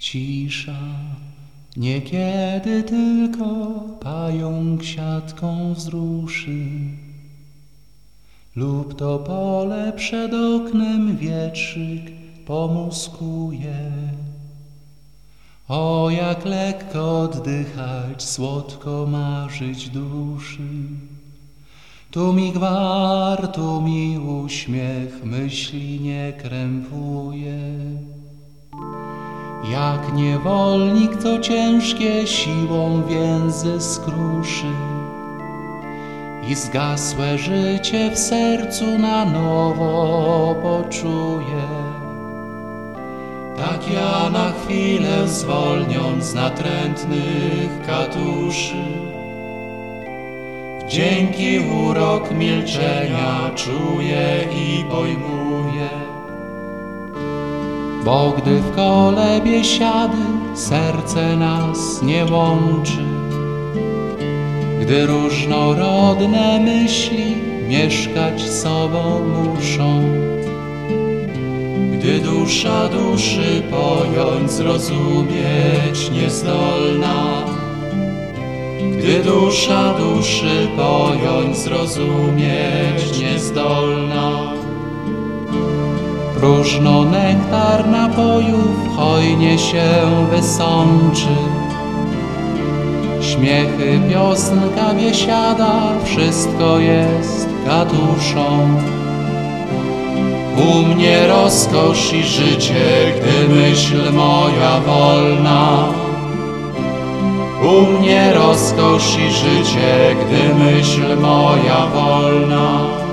Cisza, niekiedy tylko pająk siatką wzruszy, lub to pole przed oknem wietrzyk pomuskuje. O, jak lekko oddychać, słodko marzyć duszy. Tu mi gwar, tu mi uśmiech, myśli nie krępuje. Jak niewolnik, co ciężkie siłą więzy skruszy i zgasłe życie w sercu na nowo poczuje. Tak ja na chwilę zwolniąc z natrętnych katuszy, wdzięki urok milczenia czuję i pojmuję. Bo gdy w kole biesiady serce nas nie łączy, gdy różnorodne myśli mieszkać sobą muszą, gdy dusza duszy pojąć, zrozumieć niezdolna, gdy dusza duszy pojąć, zrozumieć niezdolna. Próżno nektar napojów hojnie się wysączy, śmiechy, piosenka, biesiada, wszystko jest katuszą. U mnie rozkosz i życie, gdy myśl moja wolna. U mnie rozkosz i życie, gdy myśl moja wolna.